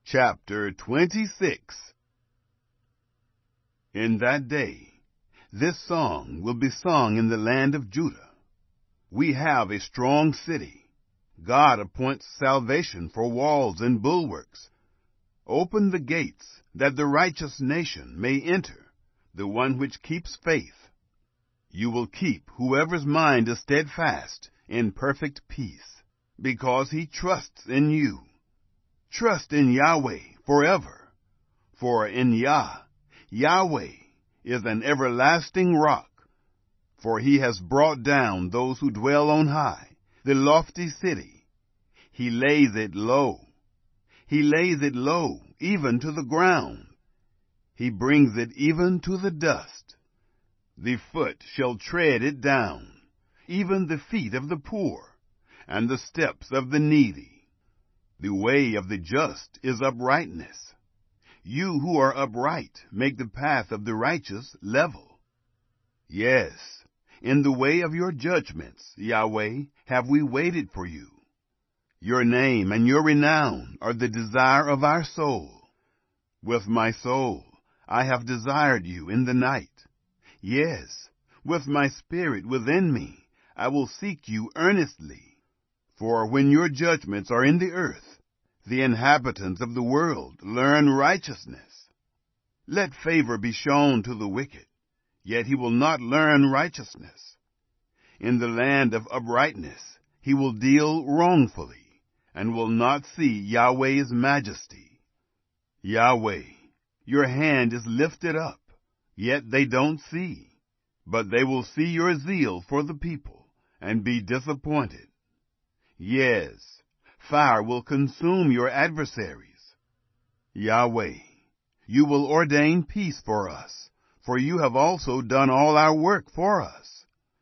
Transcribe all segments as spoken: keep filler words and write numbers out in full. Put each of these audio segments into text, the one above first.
Chapter twenty-six. In that day, this song will be sung in the land of Judah. We have a strong city. God appoints salvation for walls and bulwarks. Open the gates, that the righteous nation may enter, the one which keeps faith. You will keep whoever's mind is steadfast in perfect peace, because he trusts in you. Trust in Yahweh forever, for in Yah, Yahweh is an everlasting rock. For he has brought down those who dwell on high, the lofty city. He lays it low. He lays it low, even to the ground. He brings it even to the dust. The foot shall tread it down, even the feet of the poor, and the steps of the needy. The way of the just is uprightness. You who are upright make the path of the righteous level. Yes, in the way of your judgments, Yahweh, have we waited for you. Your name and your renown are the desire of our soul. With my soul I have desired you in the night. Yes, with my spirit within me I will seek you earnestly. For when your judgments are in the earth, the inhabitants of the world learn righteousness. Let favor be shown to the wicked, yet he will not learn righteousness. In the land of uprightness he will deal wrongfully, and will not see Yahweh's majesty. Yahweh, your hand is lifted up, yet they don't see, but they will see your zeal for the people, and be disappointed. Yes, fire will consume your adversaries. Yahweh, you will ordain peace for us, for you have also done all our work for us.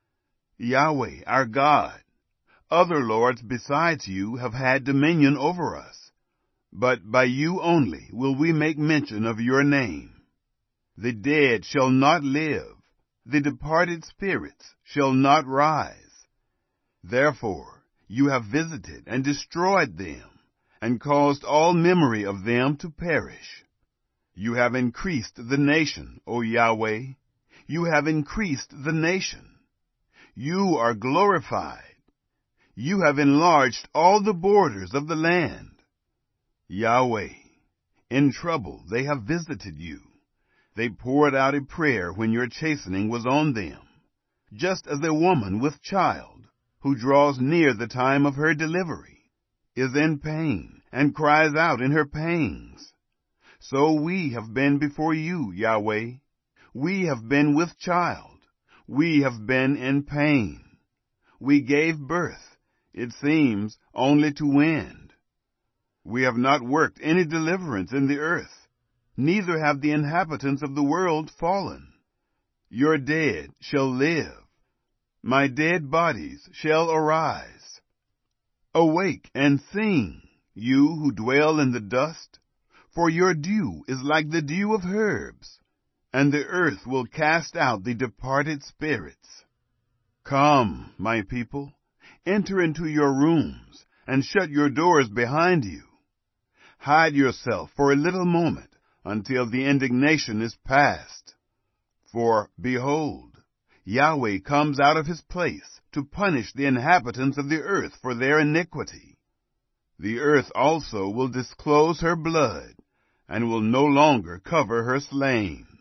Yahweh, our God, other lords besides you have had dominion over us, but by you only will we make mention of your name. The dead shall not live, the departed spirits shall not rise. Therefore, you have visited and destroyed them, and caused all memory of them to perish. You have increased the nation, O Yahweh. You have increased the nation. You are glorified. You have enlarged all the borders of the land. Yahweh, in trouble they have visited you. They poured out a prayer when your chastening was on them, just as a woman with child, who draws near the time of her delivery, is in pain, and cries out in her pangs. So we have been before you, Yahweh. We have been with child. We have been in pain. We gave birth, it seems, only to end. We have not worked any deliverance in the earth, neither have the inhabitants of the world fallen. Your dead shall live. My dead bodies shall arise. Awake and sing, you who dwell in the dust, for your dew is like the dew of herbs, and the earth will cast out the departed spirits. Come, my people, enter into your rooms, and shut your doors behind you. Hide yourself for a little moment, until the indignation is past. For, behold, Yahweh comes out of his place to punish the inhabitants of the earth for their iniquity. The earth also will disclose her blood, and will no longer cover her slain.